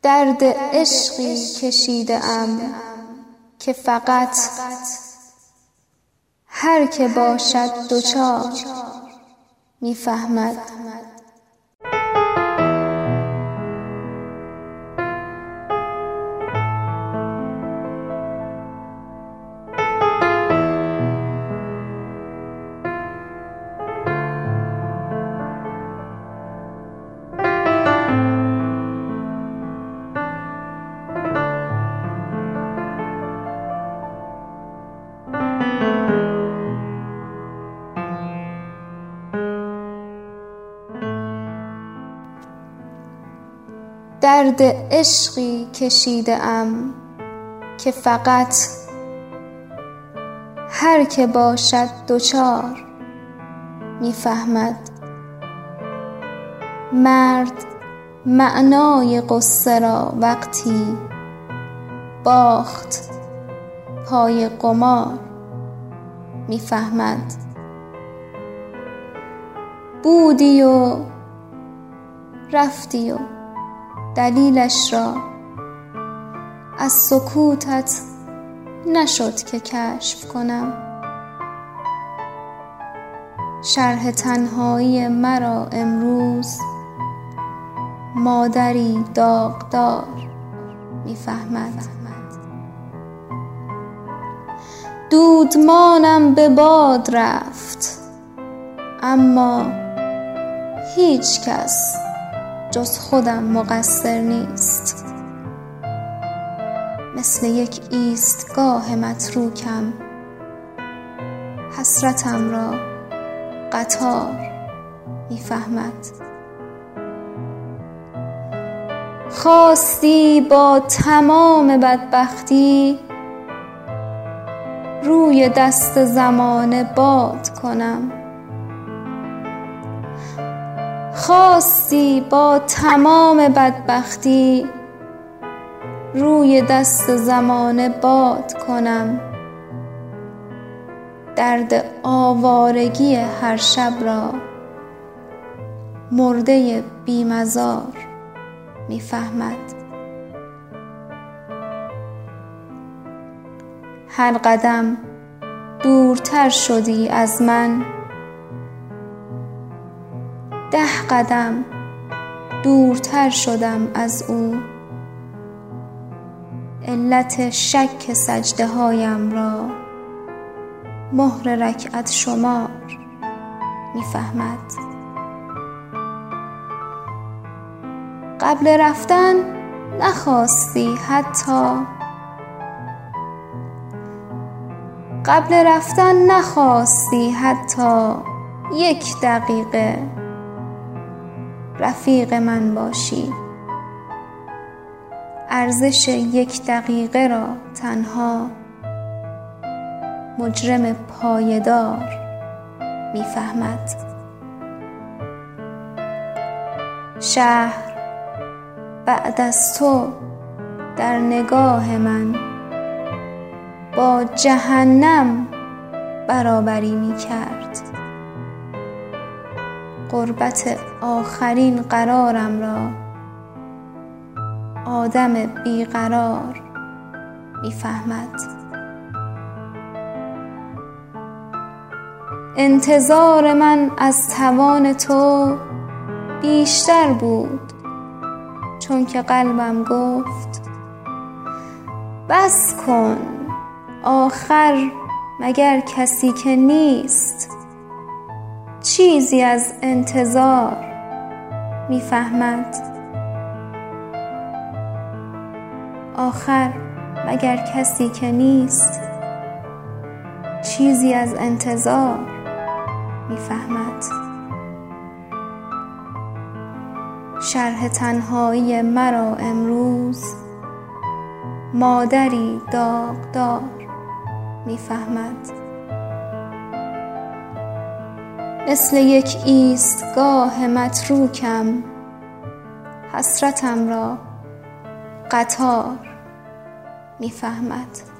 درد عشقی کشیده ام که فقط هر که باشد دچار میفهمد. درد عشقی کشیده ام که فقط هر که باشد دچار میفهمد. مرد معنای غصه را وقتی باخت پای قمار میفهمد. بودی و رفتی و دلیلش را از سکوتت نشد که کشف کنم. شرح تنهایی مرا امروز مادری داغدار میفهمد. دودمانم به باد رفت اما هیچ کس جز خودم مقصر نیست. مثل یک ایستگاه متروکم حسرتم را قطار میفهمد. خواستی با تمام بدبختی روی دست زمانه باد کنم. خواستی با تمام بدبختی روی دست زمانه باد کنم. درد آوارگی هر شب را مرده بیمزار میفهمد. هر قدم دورتر شدی از من، 10 قدم دورتر شدم از او. علت شک سجده هایم را مهر رکعت شمار میفهمد. قبل رفتن نخواستی حتی 1 دقیقه رفیق من باشی. ارزش 1 دقیقه را تنها مجرم پایه‌دار میفهمد. شهر بعد از تو در نگاه من با جهنم برابری میکرد. غربت آخرین قرارم را آدم بیقرار میفهمد. انتظار من از توان تو بیشتر بود، چون که قلبم گفت بس کن، آخر مگر کسی که نیست چیزی از انتظار میفهمد. آخر مگر کسی که نیست چیزی از انتظار میفهمد. شرح تنهایی مرا امروز مادری داغدار میفهمد. مثل یک ایستگاه متروکم حسرتم را قطار میفهمد.